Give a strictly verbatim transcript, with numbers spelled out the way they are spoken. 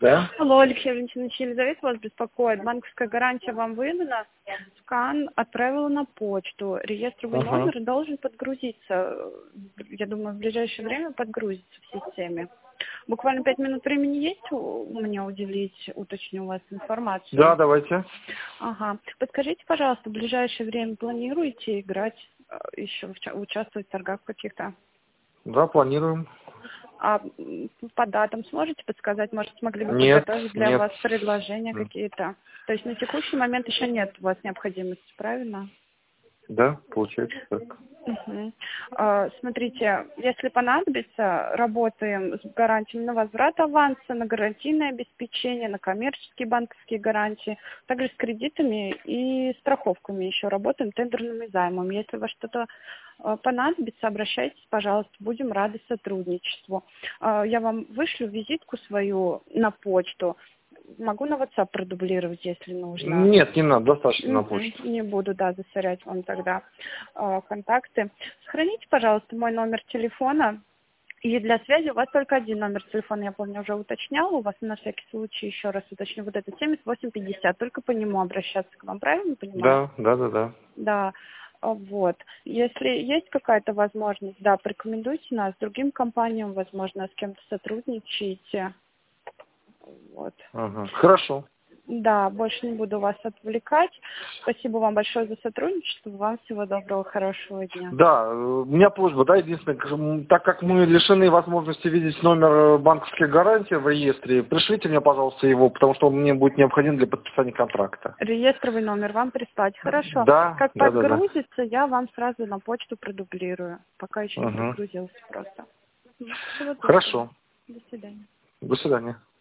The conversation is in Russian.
Да? Алло, Алексей Валентинович, Елизавета вас беспокоит. Банковская гарантия вам выдана. Скан отправила на почту. Реестровый Угу. номер должен подгрузиться. Я думаю, в ближайшее время подгрузится в системе. Буквально пять минут времени есть у мне уделить, уточню у вас информацию? Да, давайте. Ага. Подскажите, пожалуйста, в ближайшее время планируете играть, э, еще уча- участвовать в торгах каких-то? Да, планируем. А м, по датам сможете подсказать? Может, смогли бы Нет, подготовить для нет. вас предложения М. какие-то? То есть на текущий момент еще нет у вас необходимости, правильно? Да, получается так. Мгм. А, Смотрите, если понадобится, работаем с гарантиями на возврат аванса, на гарантийное обеспечение, на коммерческие банковские гарантии, также с кредитами и страховками еще работаем, тендерными займами. Если у вас что-то а, понадобится, обращайтесь, пожалуйста, будем рады сотрудничеству. А, Я вам вышлю визитку свою на почту. Могу на WhatsApp продублировать, если нужно. Нет, не надо, достаточно на Мгм. почту. Не буду, да, засорять вам тогда э, контакты. Сохраните, пожалуйста, мой номер телефона. И для связи у вас только один номер телефона, я помню, уже уточняла. У вас на всякий случай еще раз уточню. Вот это семьдесят восемь пятьдесят. Только по нему обращаться к вам, правильно понимаю? Да, да, да, да. Да. А, Вот. Если есть какая-то возможность, да, порекомендуйте нас другим компаниям, возможно, с кем-то сотрудничаете. Вот. Ага. Хорошо. Да, больше не буду вас отвлекать. Спасибо вам большое за сотрудничество. Вам всего доброго, хорошего дня. Да, э, у меня просьба, да, единственное, к- м, так как мы лишены возможности видеть номер банковской гарантии в реестре, пришлите мне, пожалуйста, его, потому что он мне будет необходим для подписания контракта. Реестровый номер вам прислать. Хорошо. Да, Как да, да, да. подгрузится, я вам сразу на почту продублирую. Пока еще не Угу. подгрузился просто. Мгм. Всего доброго. Хорошо. До свидания. До свидания.